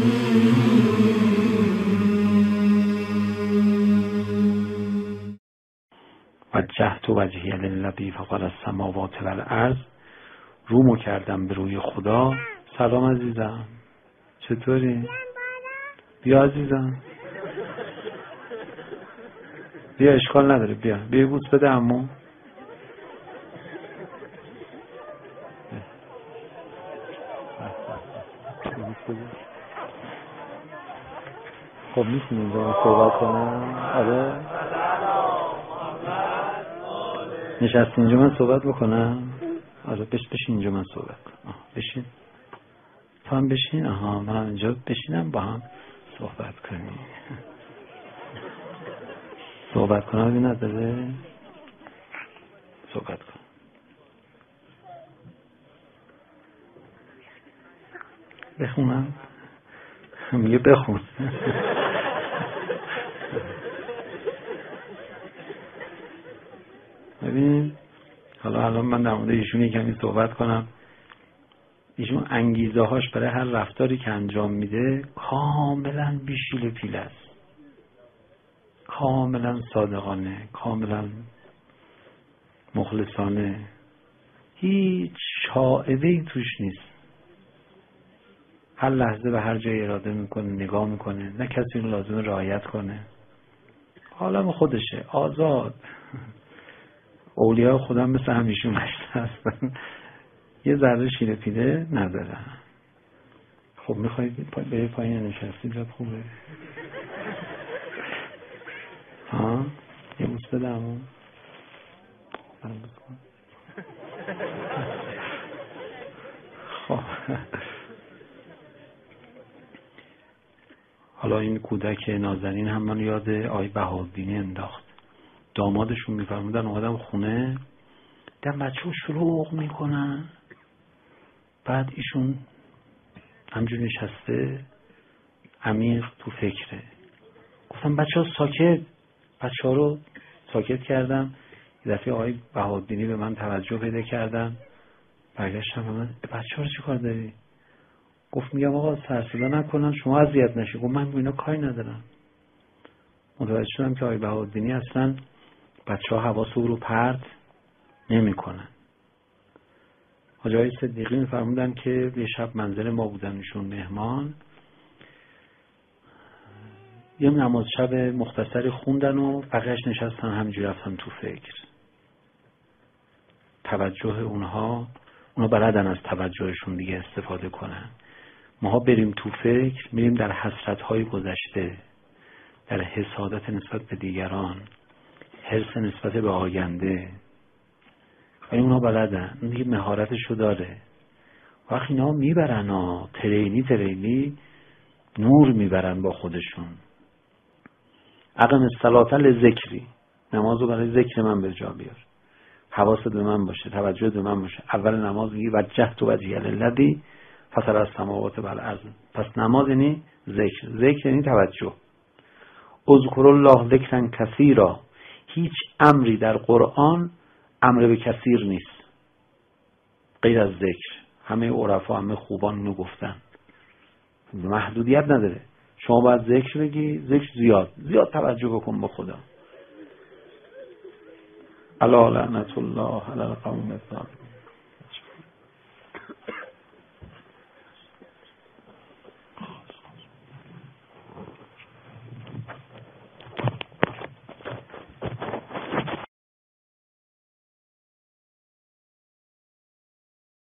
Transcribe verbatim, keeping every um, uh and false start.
وجهت وجهی للذی فطر السماوات والارض، رومو کردم به روی خدا. سلام عزیزم، چطوری؟ بیا عزیزم، بیا، اشکال نداره، بیا بیا بوس بده عمو. خب میتونی اینجا صحبت کنم؟ آره نشستی اینجا من صحبت بکنم؟ آره بش بشین اینجا من صحبت کنم. آه. بشین تو هم بشین. آها من اینجا بشینم با هم صحبت کنیم. صحبت کنم این نداره؟ صحبت کن. بخونم؟ میگه بخون. ببین حالا الان من در مورد ایشون کمی صحبت کنم. ایشون انگیزه هاش برای هر رفتاری که انجام میده کاملا بیشیل پیله است، کاملا صادقانه، کاملا مخلصانه، هیچ شائبه‌ای توش نیست. هر لحظه به هر جای اراده میکنه، نگاه میکنه، نه کسی رو لازم رعایت کنه، عالم خودشه، آزاد. اولیاء خدا مثل همیشون هستن، یه ذره شیره پیله ندارن. خب میخواید به پایین نشستی جات خوبه؟ ها یه بوس بده همون. خب حالا این کودک نازنین هم من یاد آقای بهاءالدینی انداخت. دامادشون میفرمودن اومدم خونه دیدم بچه‌ها شلوغ میکنن، بعد ایشون همجور نشسته عمیق تو فکره. گفتم بچه‌ها ساکت. بچه‌ها رو ساکت کردم. یه دفعه آقای بهاءالدینی به من توجه پیدا کردن، برگشتم به من بچه‌ها رو چی کار داری؟ گفت میگم آقا سر صدا نکنن شما اذیت نشی. گفت من با اینا کاری ندارم. متوجه شدم که آقای بهاءالدینی اصلا بچه‌ها حواس او رو پرت نمی‌کنن. حاجی آقای صدیقی می‌فرمودن که یه شب منزل ما بودن ایشون مهمان، یه نماز شب مختصری خوندن و بقیه‌اش نشستن همینجوری رفتن تو فکر. توجه اونها، اونا بلدن از توجهشون دیگه استفاده کنن. ماها بریم تو فکر، میریم در حسرت‌های گذشته، در حسادت نسبت به دیگران، حرص نسبت به آینده. ولی اونا بلدن، اون دیگه مهارتشو داره. وقتی اینا میبرن ها ترینی ترینی نور میبرن با خودشون. اقم الصلاة لذکری، نمازو برای ذکر من به جا بیار، حواست به من باشه، توجه به من باشه. اول نماز میگی وجهت وجهی للذی فطر السماوات والارض. پس نماز یعنی ذکر، ذکر یعنی توجه. اذکر الله ذکرا کثیرا. هیچ امری در قرآن امر به کثیر نیست غیر از ذکر. همه عرفا همه خوبان اینو گفتن، محدودیت نداره. شما باید ذکر بگی، ذکر زیاد زیاد توجه بکن به خدا. الا لعنت الله علی القوم الظالمین.